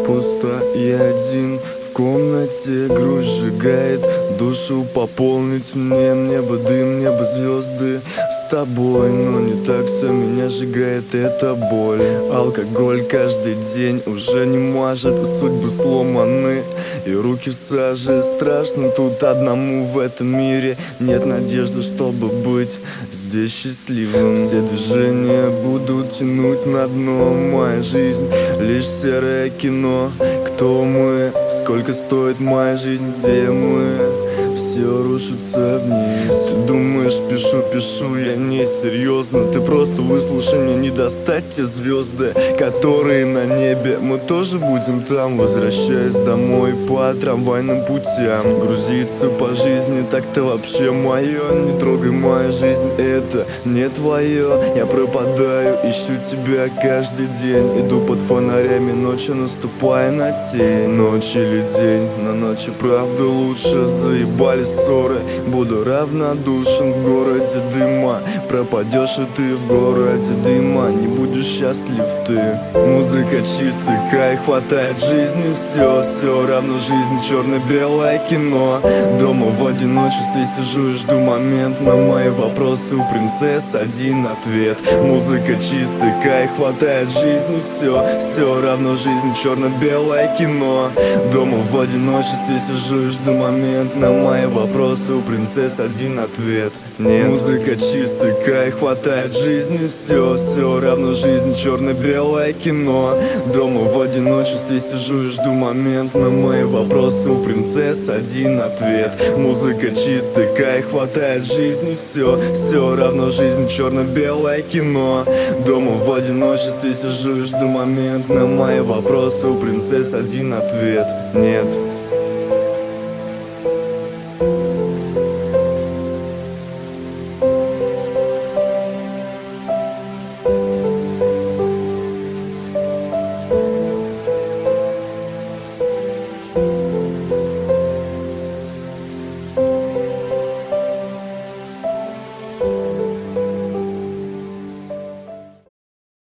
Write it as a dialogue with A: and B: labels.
A: пусто, я один в комнате, грусть сжигает душу. Пополнить мне бы дым, небо звезды с тобой. Но не так все меня сжигает эта боль. Алкоголь каждый день уже не мажет, судьбы сломаны и руки в саже. Страшно тут одному в этом мире, нет надежды, чтобы быть здесь счастливым. Все движения будут тянуть на дно. Моя жизнь лишь серое кино. Кто мы? Сколько стоит моя жизнь? Где мы? Все рушится вниз. Ты думаешь, пишу, я не серьезно. Ты просто выслушай, мне не достать те звезды, которые на небе. Мы тоже будем там, возвращаясь домой по трамвайным путям. Грузиться по жизни, так-то вообще мое. Не трогай мою жизнь, это не твое. Я пропадаю, ищу тебя каждый день. Иду под фонарями, ночью наступая на тень. Ночь или день, на ночи правда лучше. Заебали ссоры, буду равнодушен в городе дыма. Пропадешь и ты в городе дыма, не будешь счастлив ты. Музыка чистый кайф, хватает жизни все равно жизнь, черно-белое кино. Дома в одиночестве сижу и жду момент. На мои вопросы у принцесс один ответ. Музыка чистый кайф, хватает жизни все равно жизнь, черно-белое кино. Дома в одиночестве сижу и жду момент. На мои вопросы у принцесс один ответ. Нет. Музыка чистый кайф, хватает жизни все равно жизнь, черно-белое кино. Дома в одиночестве сижу и жду момент. На мои вопросы у принцесс один ответ. Музыка чистый кайф, хватает жизни все равно жизнь, черно-белое кино. Дома в одиночестве сижу и жду момент. На мои вопросы у принцесс один ответ. Нет.